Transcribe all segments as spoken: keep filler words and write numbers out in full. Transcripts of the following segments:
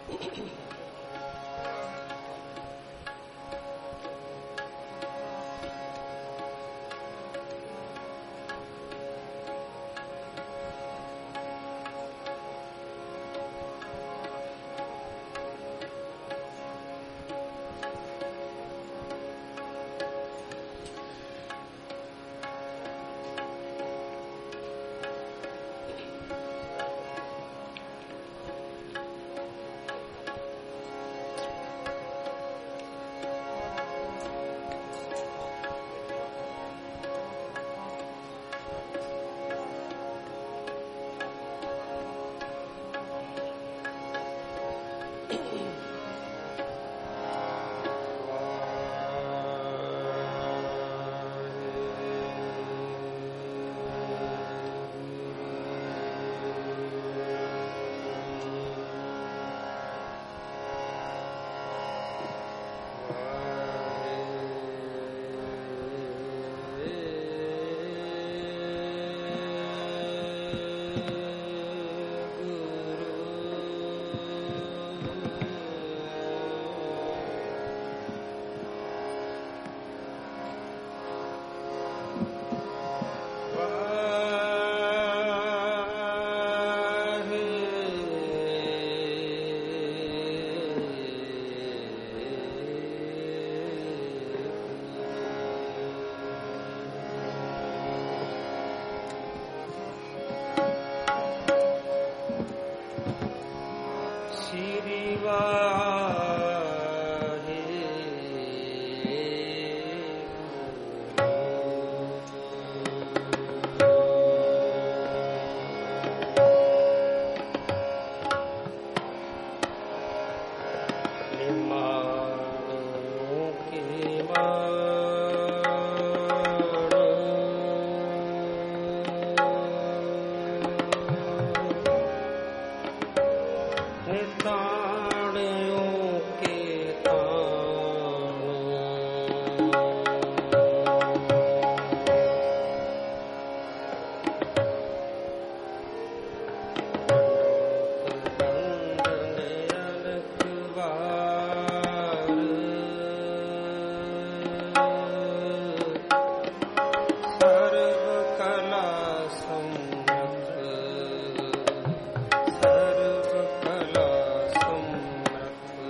सर्वकला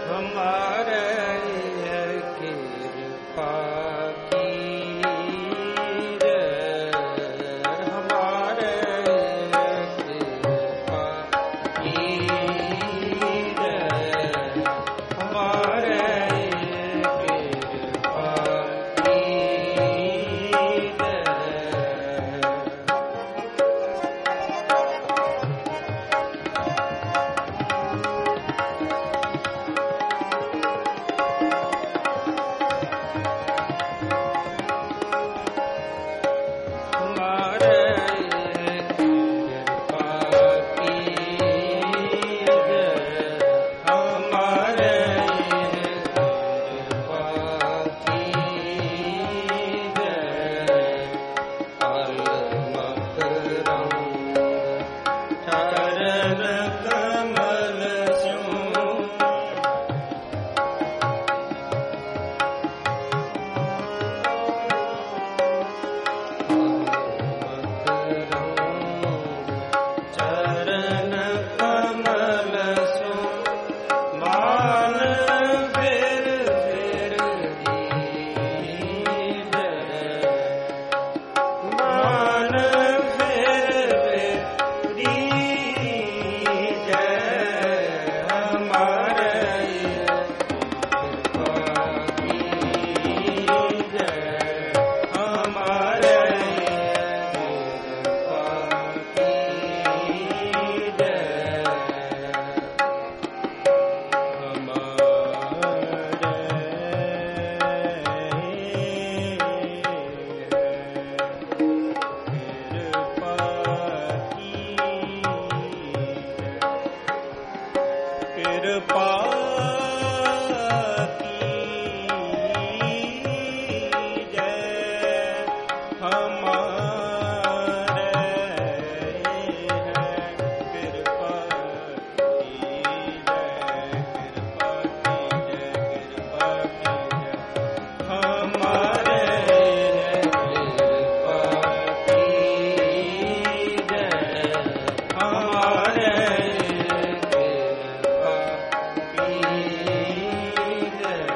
Amen.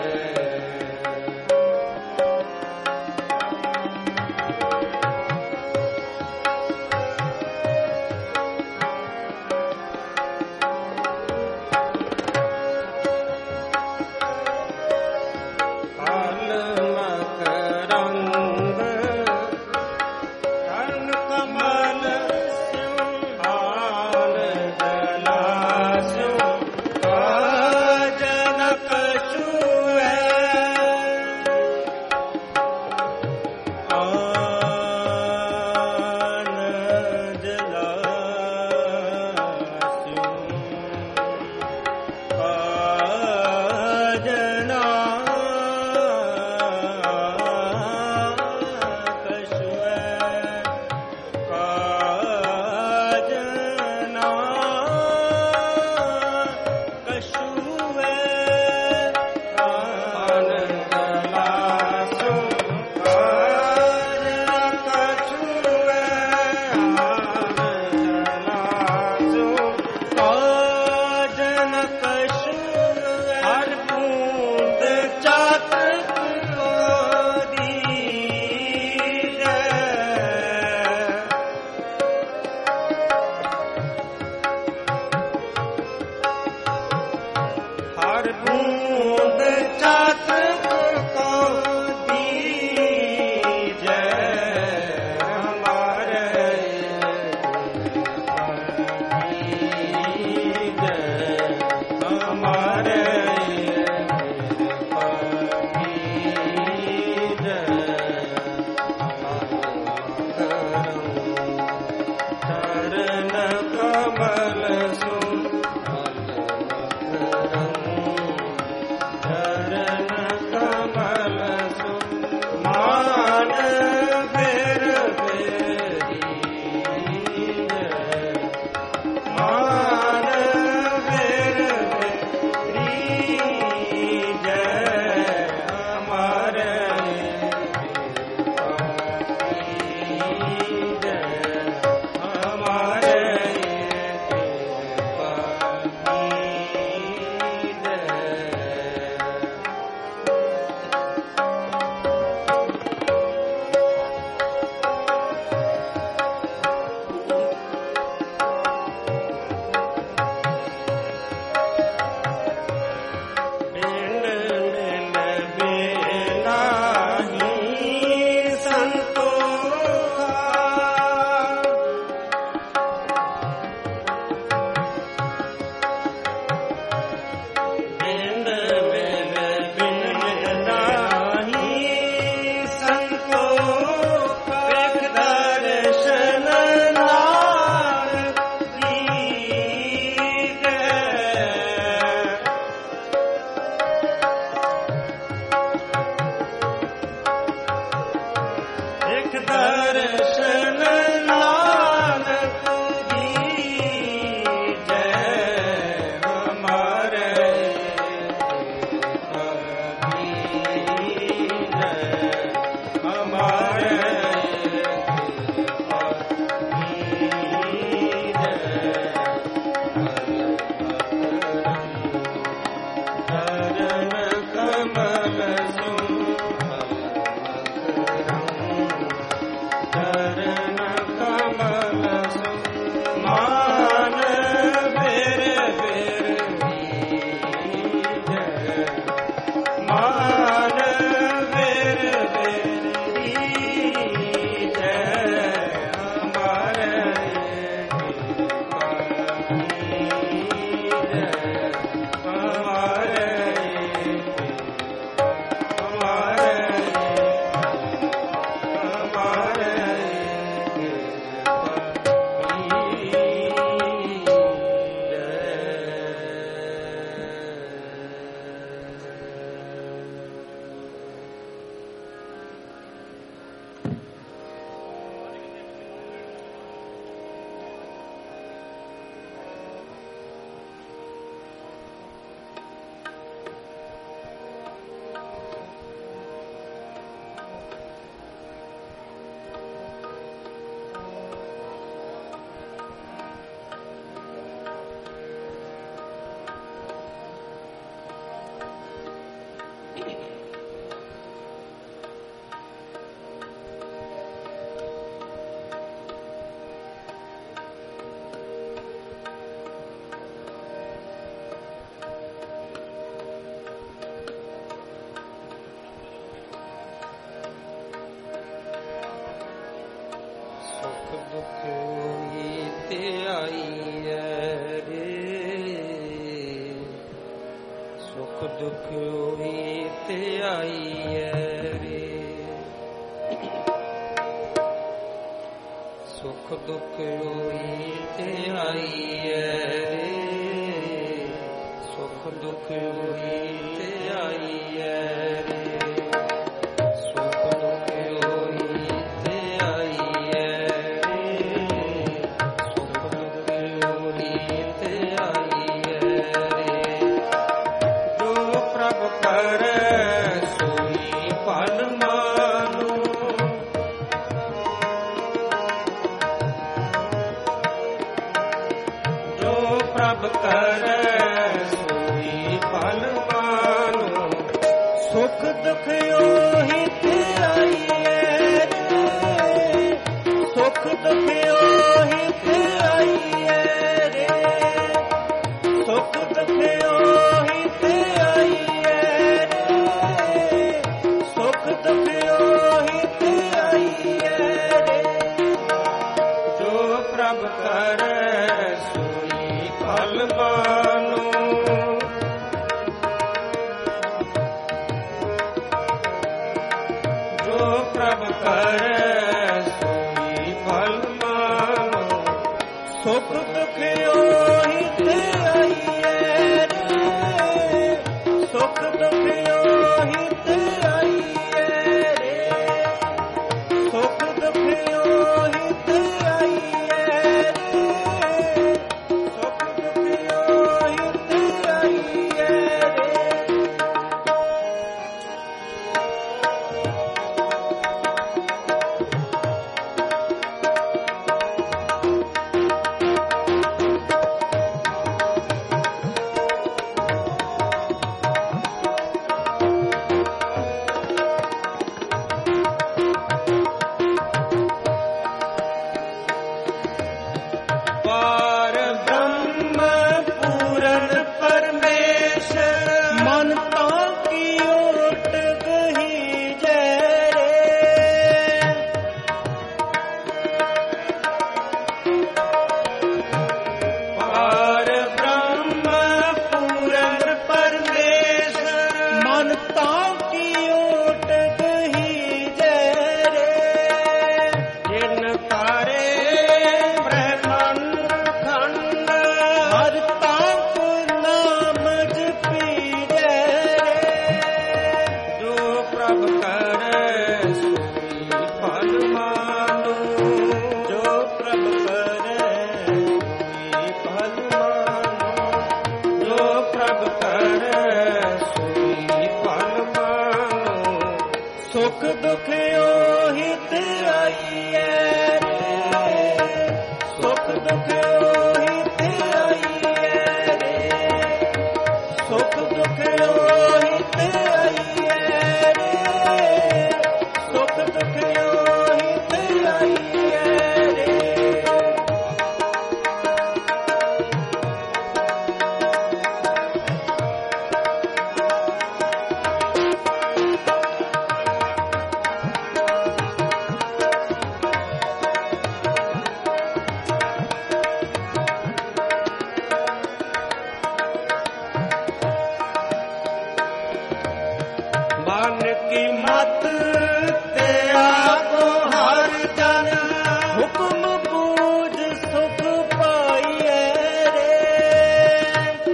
ਕੀ ਮਤ ਤੇ ਆਗੋ ਹਰ ਜਨ, ਹੁਕਮ ਬੂਝ ਸੁਖ ਪਾਈਐ ਰੇ।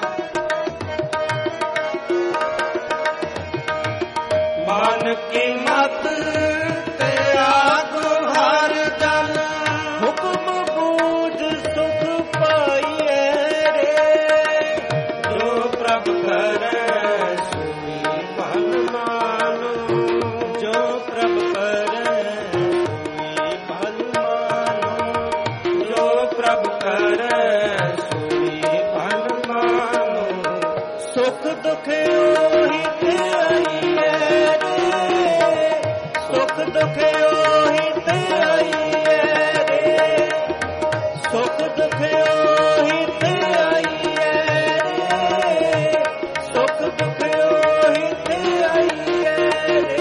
ਮਨ ਕੀ ਮਤ ਤੇ ਆਗੋ ਹਰ ਜਨ, ਹੁਕਮ ਬੂਝ ਸੁਖ ਪਾਈਐ ਰੇ। ਜੋ ਪ੍ਰਭ ਕਰੈ ਦੁਖ ਉਹੀ ਤੇ ਆਈਐ ਰੇ, ਸੁਖ ਦੁਖ ਉਹੀ ਤੇ ਆਈਐ ਰੇ, ਸੁਖ ਦੁਖ ਉਹੀ ਤੇ ਆਈਐ ਰੇ, ਸੁਖ ਦੁਖ ਉਹੀ ਤੇ ਆਈਐ ਰੇ।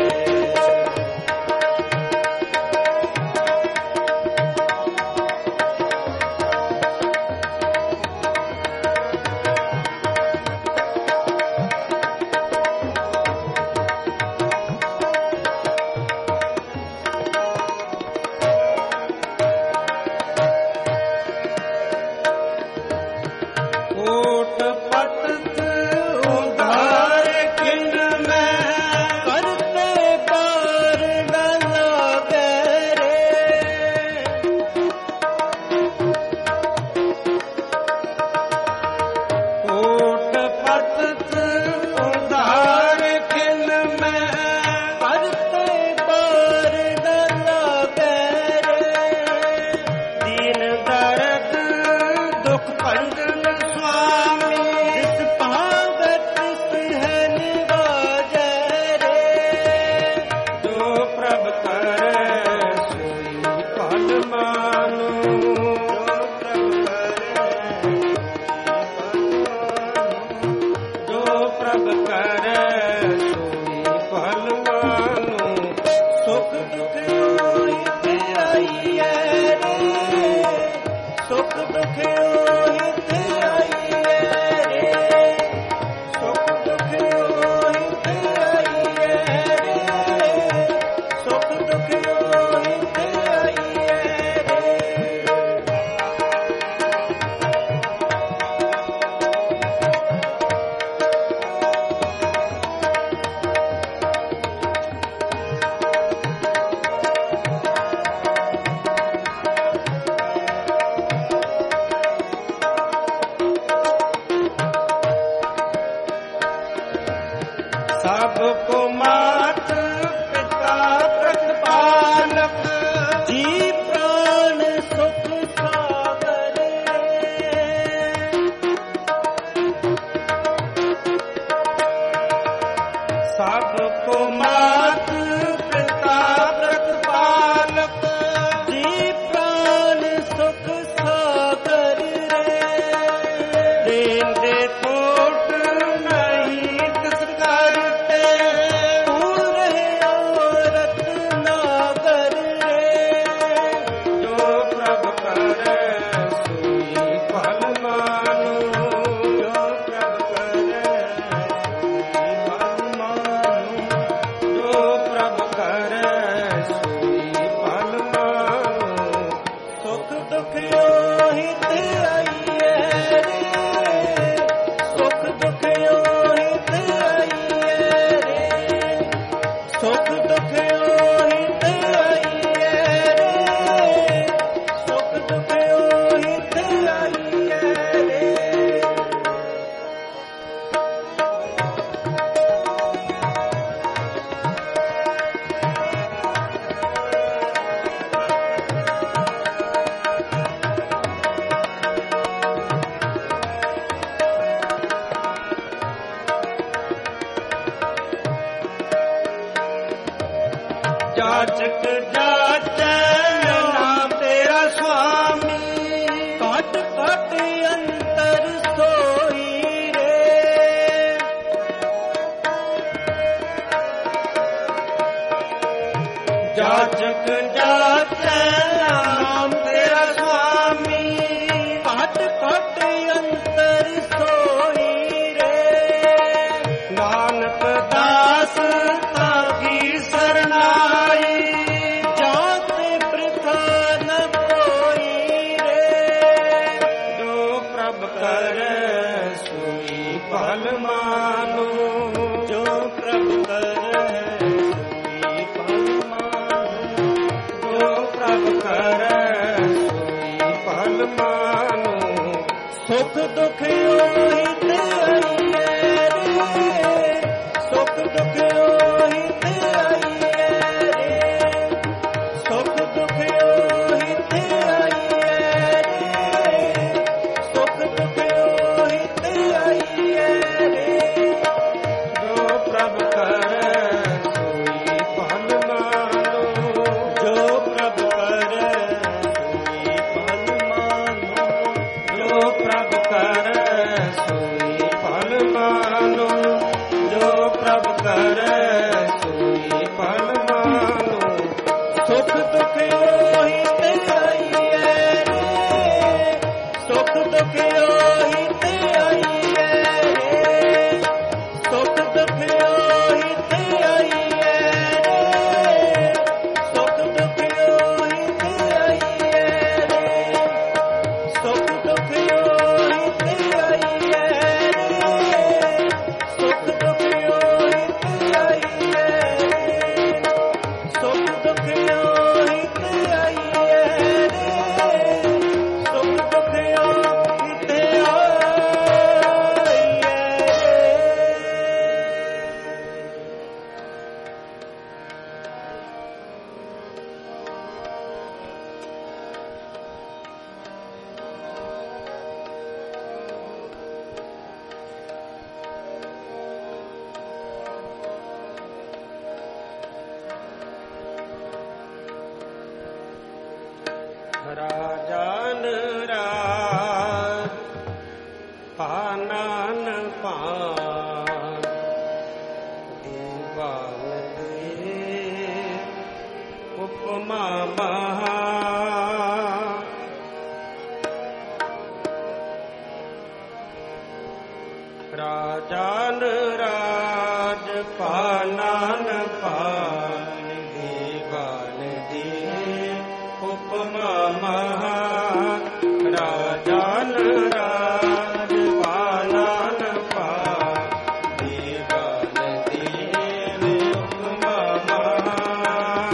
ਸਭ ਕੋ ਮਾਤ ਪਿਤਾ ਪ੍ਰਤਪਾਲਕ, ਜੀ ਪ੍ਰਾਣ ਸੁਖ ਸਾਗਰ। ਸਭ ਕੋ ਮਾਤ ਪਿਤਾ ਪ੍ਰਤਪਾਲਕ, ਜੀ ਪ੍ਰਾਣ ਸੁਖ ਸਾਗਰ ਰੇ। ਦੇਨ ਦੇ ਕੋਟ ਨਹੀਂ ਤਿਸ ਕਰ, ਜਾਚਕ ਜਾਚੈ ਨਾਮ ਤੇਰਾ ਸੁਆਮੀ, ਘਟ ਘਟ ਅੰਤਰ ਸੋਈ ਰੇ। ਜਾਚਕ ਜਾਚੈ ਨਾਮ ਤੇਰਾ ਸੁਆਮੀ, ਘਟ ਘਟ ਅੰਤਰ ਸੋਈ ਰੇ। ਨਾਨਕ ਦਾਸ ਤਾਂ ਫਲ ਮਾਨੋ, ਜੋ ਪ੍ਰਭ ਕਰੈ ਸੋਈ ਫਲ ਮਾਨੋ, ਜੋ ਪ੍ਰਭ ਕਰੈ ਸੋਈ ਫਲ ਮਾਨੋ। ਸੁਖ ਦੁਖ ਉਹੀ ਤੇ ਆਈਐ ਰੇ, ਸੁਖ ਦੁਖ ਉਹੀ ਤੇ ਆਈਐ ਰੇ, ਸੁਖ ਦੁਖ ਉਹੀ ਤੇ ਆਈਐ ਰੇ, ਸੁਖ ਦੁਖ ਉਹੀ ਤੇ ਆਈਐ ਰੇ। ਜੋ ਪ੍ਰਭ ਕਰੈ ਸੋਈ ਫਲ ਮਾਨੋ, ਜੋ ਪ੍ਰਭ ਕਰੈ ਸੋਈ ਫਲ ਮਾਨੋ, ਜੋ ਪ੍ਰਭ ਕਰੈ ਸੋਈ ਫਲ ਮਾਨੋ, ਜੋ ਪ੍ਰਭ ਕਰੈ ਸੋਈ ਫਲ ਮਾਨੋ। ਸੁਖ ਦੁਖ ਉਹੀ ਤੇ ਆਈਐ ਰੇ, ਸੁਖ ਦੁਖ ਉਹੀ ਤੇ ਆਈਐ ਰੇ, ਸੁਖ ਦੁਖ ਉਹੀ ਤੇ ਆਈਐ ਰੇ, ਸੁਖ ਦੁਖ ਉਹੀ ਤੇ ਆਈਐ ਰੇ, ਸੁਖ ਦੁਖ ਉਹੀ ਤੇ ਆਈਐ ਰੇ, ਸੁਖ ਦੁਖ ਉਹੀ ਤੇ ਆਈਐ ਰੇ, ਸੁਖ ਦੁਖ ਉਹੀ ਤੇ ਆਈਐ ਰੇ, ਸੁਖ ਦੁਖ ਉਹੀ ਤੇ ਆਈਐ ਰਾਜਨ ਰਾਜ ਪਾਨਨ ਪਾਨ, ਦੀਵਾਨ ਦੇ ਉਪਮਾ ਮਹਾ। ਰਾਜਨ ਰਾਜ ਪਾਨਨ ਪਾਨ, ਦੀਵਾਨ ਦੇ ਉਪਮਾ ਮਹਾ। ਰਾਜਨ ਰਾਜ ਪਾਨਨ ਪਾਨ, ਦੀਵਾਨ ਦੇ ਉਪਮਾ ਮਹਾ।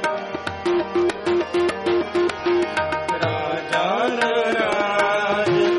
ਰਾਜਨ ਰਾਜ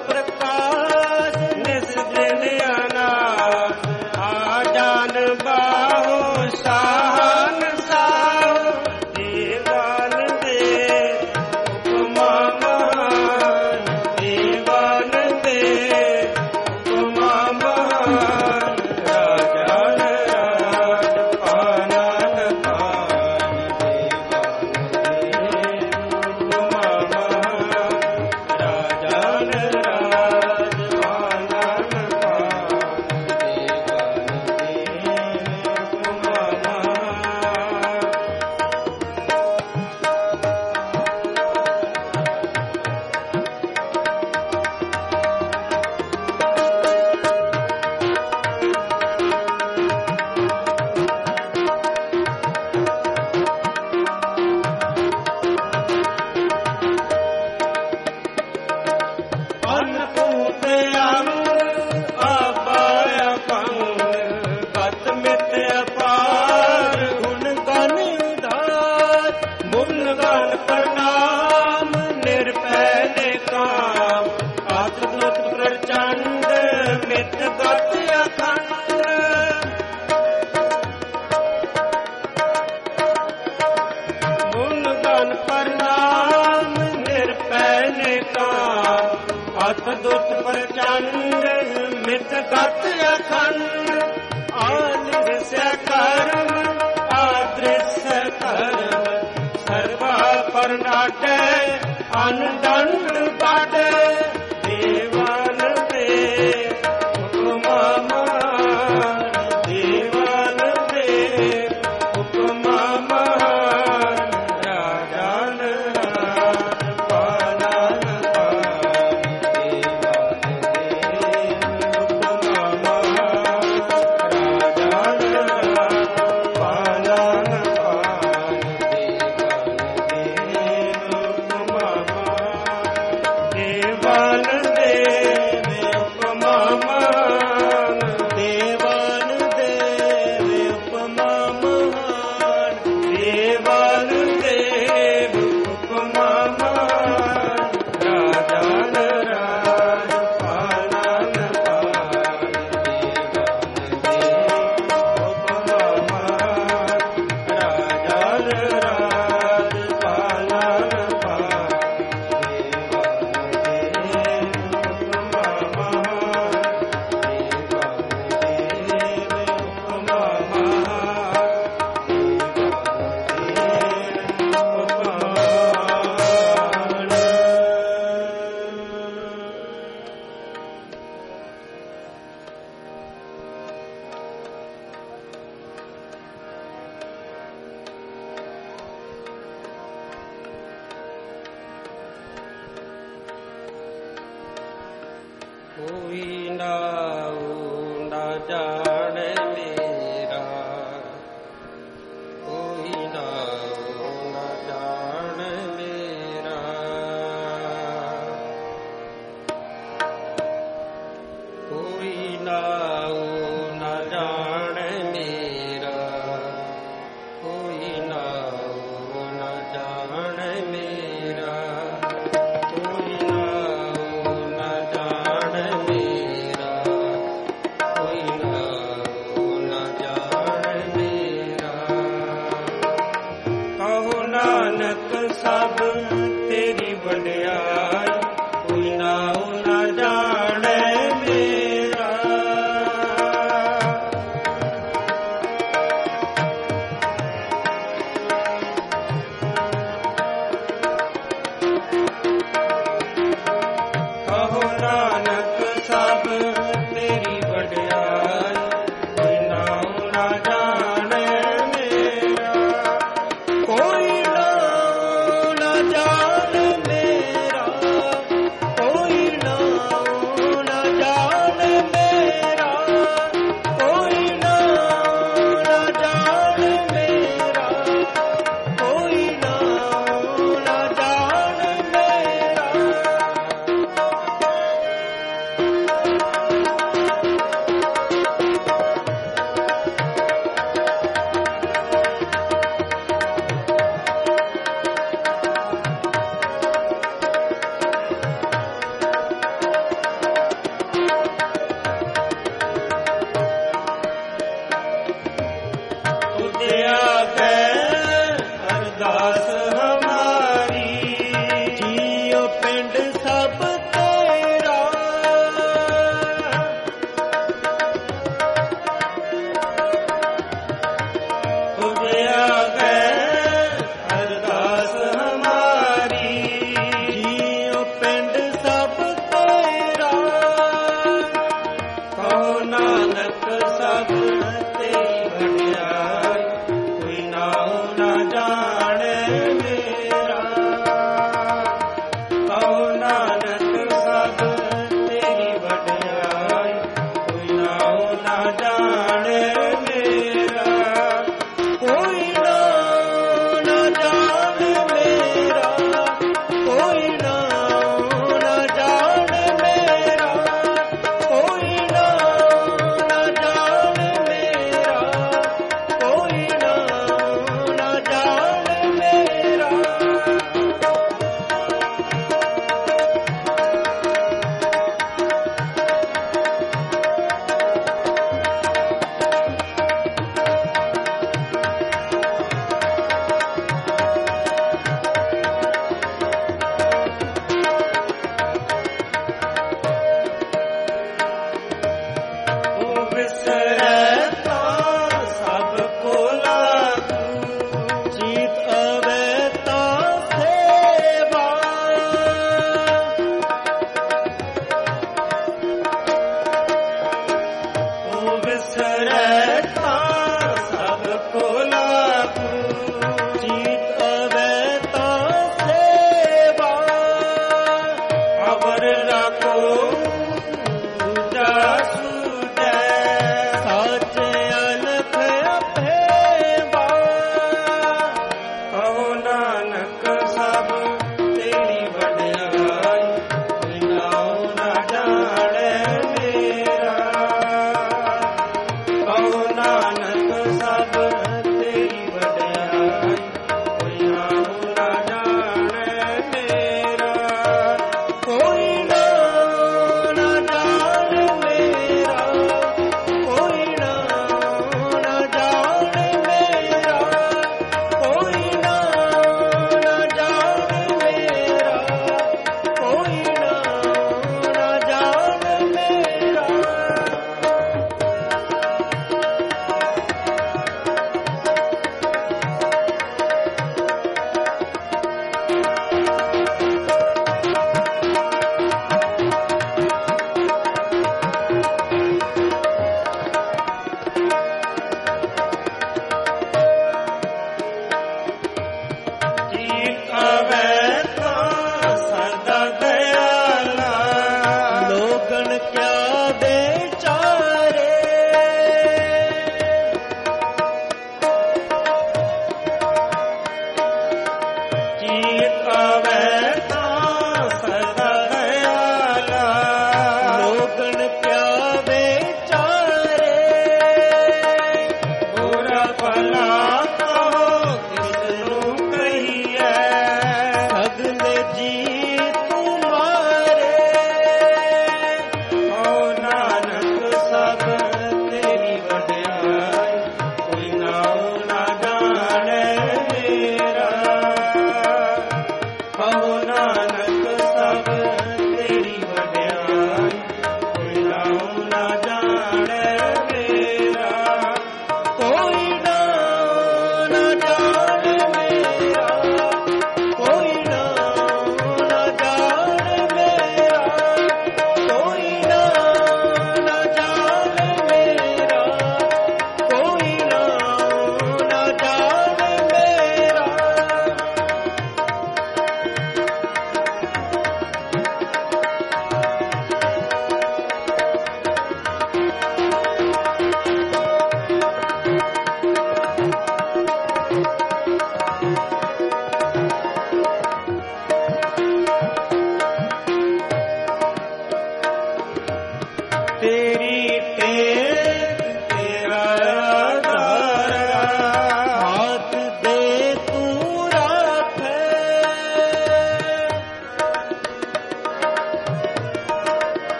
ਪ੍ਰਕਾਸ਼ ਨਿਸ ਦਿਨ ਅਨਾਸ ਆ ਜਾਨ ਬਾਹੋ ਸਾਹਨ ਸਾਹੋ ਦੇਵਾਨ ਦੇ ਉਪਮਾ ਮਹਾਨ ਦੇਵਾਨ ਦੇ ਉਪਮਾ ਮਹਾਨ ਰਾਜਨ ਰਾਜ ਪਾਨਨ ਪਾਨ ਦੇਵਾਨ ਦੇ ਉਪਮਾ ਮਹਾਨ ਰਾਜਨ ਰਾਜ ਪਾਨਨ ਪਾਨ ਅਨਕੂਟ ਅਮਰ ਆਬਾਇਆ ਪੰਗ ਬਤ ਮਿਤ ਅਪਾਰ ਗੁਣ ਗਨ ਉਧਾਰ ਮੁਨ ਗਨ ਪ੍ਰਣਾਮ ਨਿਰਭੈ ਨਿਕਾਮ ਆਤ ਦੁਤ ਪ੍ਰਚੰਡ ਮਿਤ ਗਤ ਅਖੰਡ ਮੁਨ ਗਨ ਪ੍ਰਣਾਮ ਨਿਰਭੈ ਨਿਕਾਮ ਅਤ ਦੁਤ ਪ੍ਰਚੰਡ ਮਿਤ ਗਤ ਅਖੰਡ ਆਦ੍ਰਿਸ ਕਰਮ ਆਦ੍ਰਿਸ ਕਰਮ ਸਰਵਾ ਪਰਨਾਟੈ ਅਨਦੰਡ ਬਾਟੈ ਦੇਵਾਨ ਦੇ ਉਪਮਾ ਮਹਾਨ ਦੇਵਾਨ ਦੇ ਉਪਮਾ ਮਹਾਨ ਰਾਜਨ ਰਾਜ ਪਾਨਨ ਪਾਨ ਦੇਵਾਨ ਦੇ ਉਪਮਾ ਮਹਾਨ ਰਾਜਨ ਰਾਜ ਪਾਨਨ ਪਾਨ ਦੇਵਾਨ ਦੇ ਉਪਮਾ ਮਹਾਨ ਦੇਵਾਨ ਦੇ ਉਪਮਾ ਮਹਾਨ ਦੇਵਾਨ ਦੇ ਉਪਮਾ ਮਹਾਨ ਰਾਜਨ ਰਾਜ ਪਾਨਨ ਪਾਨ ਦੇਵਾਨ ਦੇ ਉਪਮਾ ਮਹਾਨ ਰਾਜਨ ਰਾਜ ਪਾਨਨ ਪਾਨ ਕੋਈ ਨਾਉ ਨਾ ਜਾਣੇ ਮੇਰਾ ਕੋਈ ਨਾਉ ਨਾ ਜਾਣੇ ਮੇਰਾ ਕੋਈ ਨਾਉ ਨਾ ਜਾਣੇ ਮੇਰਾ ਕੋਈ ਨਾਉ ਨਾ ਜਾਣੇ ਮੇਰਾ ਕੋਈ ਨਾਉ ਨਾ ਜਾਣੇ ਮੇਰਾ ਕੋਈ ਨਾਉ ਨਾ ਜਾਣੇ ਮੇਰਾ ਕਹੋ ਨਾਨਕ ਸਭ ਤੇਰੀ ਵਡਿਆਈ ਕੋਈ ਨਾਉ ਨਾ ਜਾਣੇ ਮੇਰਾ ਕਹੋ ਨਾਨਕ ਸਭ ਤੇਰੀ ਵਡਿਆਈ ਕੋਈ ਨਾਉ ਨਾ ਜਾਣੇ ਮੇਰਾ ਕੋਈ ਨਾਉ ਨਾ ਜਾਣੇ ਮੇਰਾ ਕੋਈ ਨਾਉ ਨਾ ਜਾਣੇ ਮੇਰਾ ਕੋਈ ਨਾਉ ਨਾ ਜਾਣੇ ਮੇਰਾ ਕੋਈ ਨਾਉ ਨਾ ਜਾਣੇ ਮੇਰਾ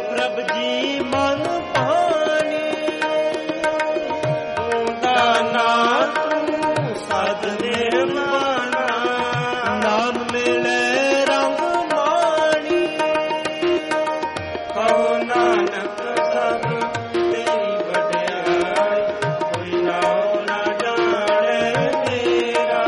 ਪ੍ਰਭ ਜੀ ਮਨ ਪਾਣੀ, ਦਾਨਾ ਤੂੰ ਸਦ ਨਿਰਵਾਣਾ, ਨਾਮ ਮਿਲੇ ਰੰਗ ਮਾਣੀ, ਕਹੋ ਨਾਨਕ ਸਭ ਤੇਰੀ ਵਡਿਆਈ, ਕੋਈ ਨਾਉ ਨਾ ਜਾਣੇ ਮੇਰਾ,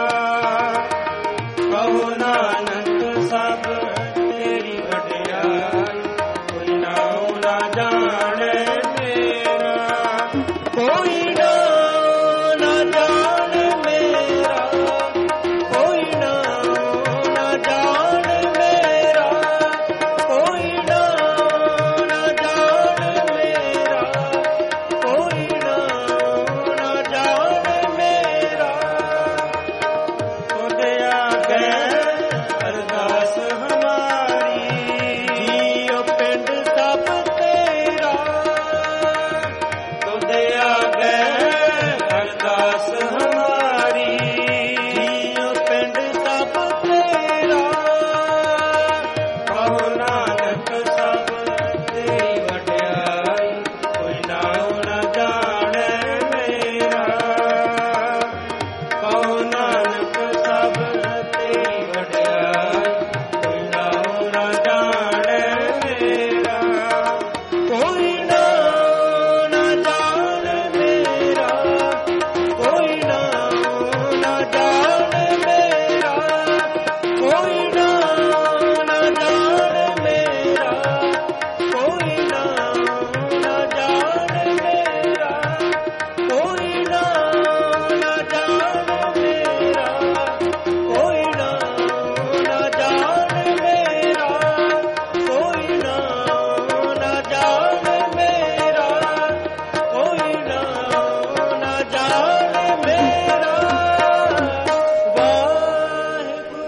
ਕਹੋ ਨਾਨਕ ਸਭ ਤੇਰੀ ਵਡਿਆਈ, ਕੋਈ ਨਾਉ ਨਾ ਜਾਣੇ ਮੇਰਾ, ਕੋਈ ਨਾਉ ਨਾ ਜਾਣੇ ਮੇਰਾ, ਕੋਈ ਨਾਉ ਨਾ ਜਾਣੇ ਮੇਰਾ, ਕੋਈ ਨਾਉ ਨਾ ਜਾਣੇ ਮੇਰਾ, ਕੋਈ ਨਾਉ ਨਾ ਜਾਣੇ ਮੇਰਾ, ਤੁਧ ਆਗੇ ਅਰਦਾਸ ਹਮਾਰੀ, ਜੀਉ ਪਿੰਡ ਸਭ ਤੇਰਾ, ਤੁਧ ਆਗੇ ਅਰਦਾਸ ਹਮਾਰੀ, ਜੀਉ ਪਿੰਡ ਸਭ ਤੇਰਾ, ਕਹੋ ਨਾਨਕ ਸਭ ਤੇਰੀ ਵਡਿਆਈ, ਕੋਈ ਨਾਉ ਨਾ ਜਾਣੇ ਮੇਰਾ, ਕਹੋ ਨਾਨਕ ਸਭ ਤੇਰੀ ਵਡਿਆਈ, ਕੋਈ ਨਾਉ ਨਾ ਜਾਣੇ ਮੇਰਾ, ਕੋਈ ਨਾਉ ਨਾ ਜਾਣੇ ਮੇਰਾ, ਕੋਈ ਨਾਉ ਨਾ ਜਾਣੇ ਮੇਰਾ, ਕੋਈ ਨਾਉ ਨਾ ਜਾਣੇ ਮੇਰਾ, ਕੋਈ ਨਾਉ ਨਾ ਜਾਣੇ ਮੇਰਾ, ਕੋਈ ਨਾਉ ਨਾ ਜਾਣੇ ਮੇਰਾ, ਕੋਈ ਨਾਉ ਨਾ ਜਾਣੇ ਮੇਰਾ, ਕੋਈ ਨਾਉ ਨਾ ਜਾਣੇ ਮੇਰਾ, ਕੋਈ ਨਾਉ ਨਾ ਜਾਣੇ ਮੇਰਾ, ਵਾਹਿਗੁਰੂ।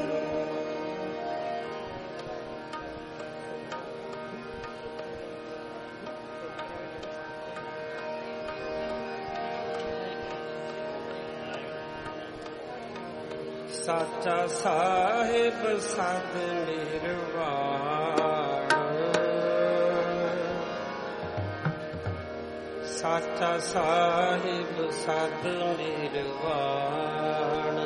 ਸਾਚਾ ਸਾਹਿਬ ਸਦ ਨਿਰਵਾਣ, ਸਾਚਾ ਸਾਹਿਬ ਸਦ ਨਿਰਵਾਣ,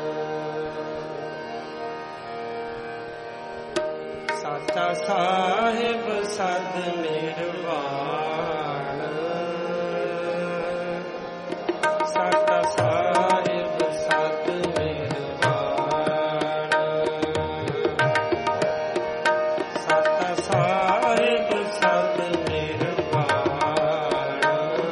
ਸਾਚਾ ਸਾਹਿਬ ਸਦ ਨਿਰਵਾਣ, ਸਾਚਾ ਸਾਹਿਬ ਸਦ ਨਿਰਵਾਣ, ਸਾਚਾ ਸਾਹਿਬ ਸਦ ਨਿਰਵਾਣ,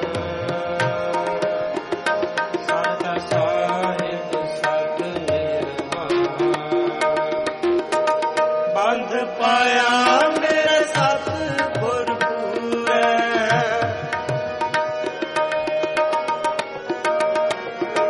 ਸਾਚਾ ਸਾਹਿਬ ਸਦ ਨਿਰਵਾਣ, ਬੰਧ ਪਾਇਆ ਮੇਰਾ ਸਤਿਗੁਰ ਪੂਰੈ,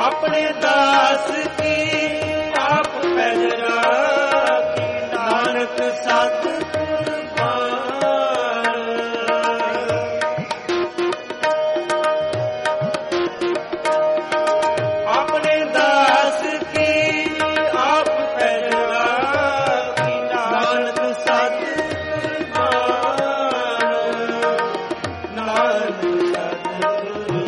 ਆਪਣੇ ਦਾਸ ਕੀ ਆਪ ਪੈਜ ਰਾਖੀ, ਨਾਨਕ ਸਤਿਗੁਰ ਬਾਣ। ਆਪਣੇ ਦਾਸ ਕੀ ਆਪ ਪੈਜ ਰਾਖੀ, ਨਾਨਕ ਸਤਿਗੁਰ ਬਾਣ। ਨਾਨਕ ਸਤਿਗੁਰ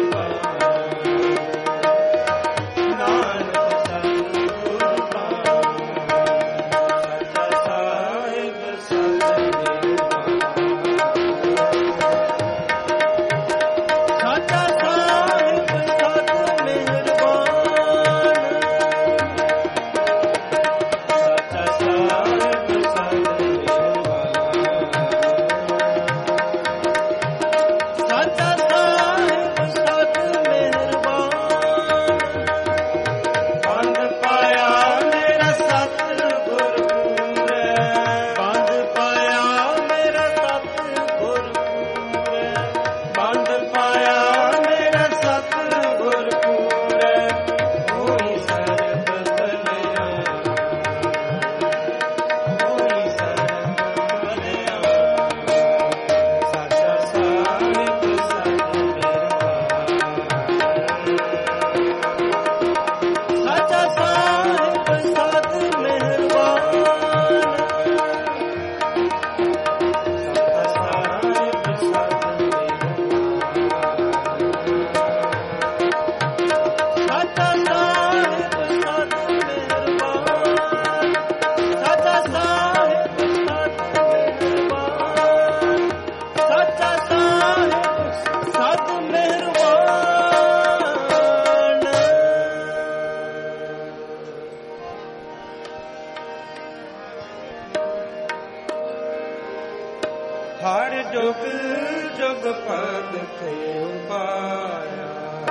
ਹਰ ਜੁਗ ਜੁਗ ਪਦ ਤੇ ਉਪਾਇਆ,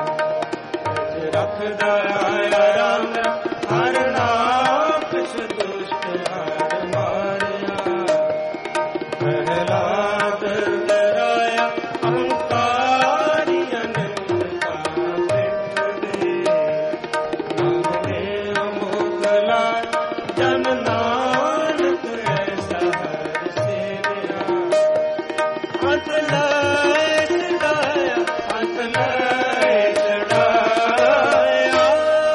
ਰੱਖਦਾ ਆਇਆ ਰਾਮ ਹਰ ਨਾਮ ਕਿਛ ਦੁਸ਼ਟ ਹਰ ਮਾਰਿਆ। ਪ੍ਰਹਲਾਦ ਡਰਾਇਆ ਅਹੰਕਾਰੀ ਅਨੰਤ ਕਾ ਪਿੱਠ ਦੇ, ਨਾਮੇ ਮੋਗਲਾ ਜਨ ਨਾਨਕ ਐਸਾ ਹਰ ਸੇਵਿਆ। ਅੰਤ ਲੈ ਛਡਾਇਆ ਅੰਤ ਲੈ ਛਡਾਇਆ।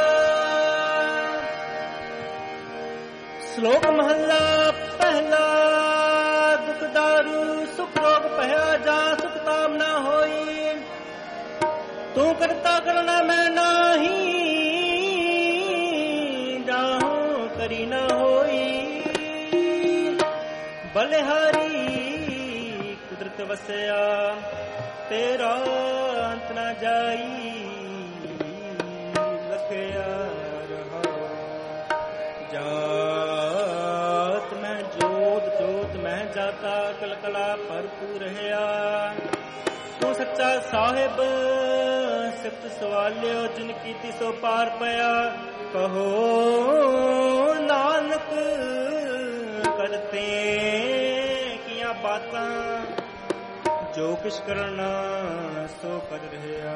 ਸ਼ਲੋਕ ਮਹੱਲਾ ਪਹਿਲਾ। ਦੁਖ ਦਾਰੂ ਸੁਖ ਰੋਗ ਭਇਆ, ਜਾ ਸੁਖ ਤਾਮ ਨਾ ਹੋਈ। ਤੂੰ ਕਰਤਾ ਕਰਨਾ ਮੈਂ ਨਾਹੀ, ਜਾਹੂੰ ਕਰੀ ਨਾ ਹੋਈ। ਬਲਿਹਾਰੀ ਕੁਦਰਤ ਵਸਿਆ, ਤੇਰਾ ਅੰਤ ਨਾ ਜਾਈ। ਲਖਿਆ ਰਹਾ ਜਾਤ ਮੈਂ ਜੋਤ, ਜੋਤ ਮੈਂ ਜਾਤਾ, ਕਲਕਲਾ ਭਰਪੂਰ ਰਹਾ। ਤੂੰ ਸੱਚਾ ਸਾਹਿਬ ਸਿਫਤ ਸਵਾਲਿਓ, ਜਿਨ ਕੀਤੀ ਸੋ ਪਾਰ ਪਿਆ। ਕਹੋ ਨਾਨਕ ਕਰਤੇ ਕੀਆਂ ਬਾਤਾਂ, ਜੋ ਕਿਛ ਕਰਨਾ ਸੋ ਕਰ ਰਿਹਾ।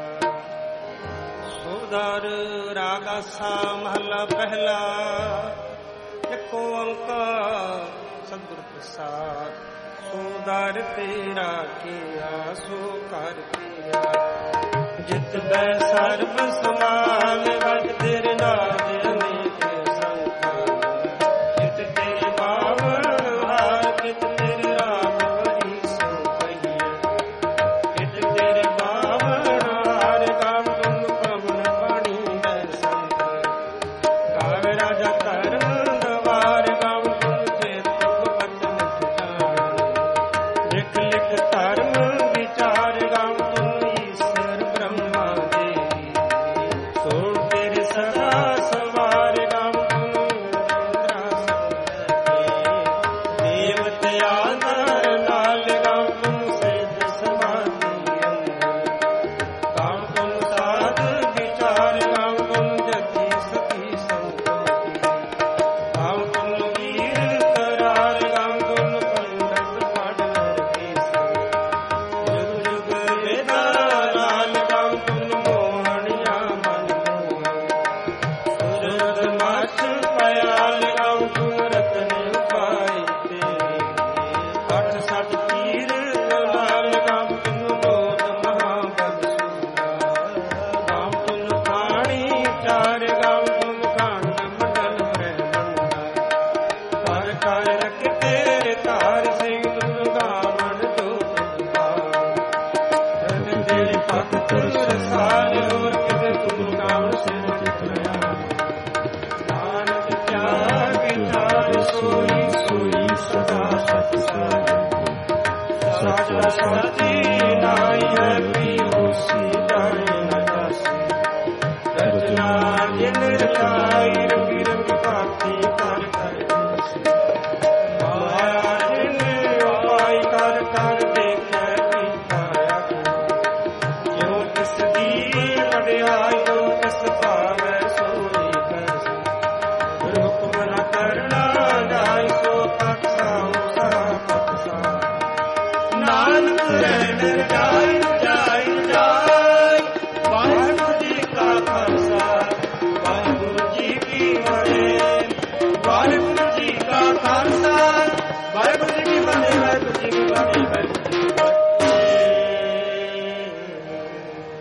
ਸੋਦਾਰ ਰਾਗ ਆਸਾ ਮਹਲਾ ਪਹਿਲਾ। ਇੱਕ ਓੰਕਾਰ ਸਤਿਗੁਰ ਪ੍ਰਸਾਦ। ਸੋਦਾਰ ਤੇਰਾ ਕੀਆ ਸੋ ਕਰ ਕੀਆ, ਜਿਤ ਬੈ ਸਰਬ ਸਮਾਲ ਵਜ ਤੇਰੇ ਨਾਮ ਅਨੇਕ ਸੰਖਾ। ਜਿਤ ਤੇਰੇ ਬਾਵਨ ਹਾਰ, ਜਿਤ ਤੇਰੇ ਰਾਮ ਵਰੀ ਸੋ ਕਹੀਏ। ਜਿਤ ਤੇਰੇ ਬਾਵਨ ਹਾਰ, ਗਾਵ ਤੁਮ ਪਵਨ ਪਾਣੀ ਮੈਂ ਸੰਤ। ਗਾਵ ਰਾਜਾ ਧਰਮ ਦਵਾਰ, ਗਾਵ ਤੁਮ ਚੇਤ ਬਚਨ ਠਿਕਾਣ। ਲਿਖ ਲਿਖ ਧਰਮ ਵਿਚਾਰ, ਗਾਵ ਤੁਮ ਈਸ਼ਰ ਬ੍ਰਹਮਾ ਦੇਵੀ। ਸੋ ਜਿਨ ਰਚਾਈ ਰੰਗੀ ਰੰਗੀ ਭਾਂਤੀ ਕਰ ਕਰ ਮਾਇਆ ਜਿਨ ਆਈ ਕਰ ਕਰ ਦੇਖੈ ਕੀਤਾ ਜੋ ਤਿਸ ਦੀ ਵਡਿਆਈ ਜੋ ਤਿਸ ਭਾਵੈ ਸੋਈ ਕਰ ਹੁਕਮ ਨ ਕਰਨਾ ਜਾਇ ਸੋ ਤਤ ਸਾਉ ਸਾ ਤਤ ਸਾ ਨਾਨਕ ਰਹਿ ਨਿਰਜਾ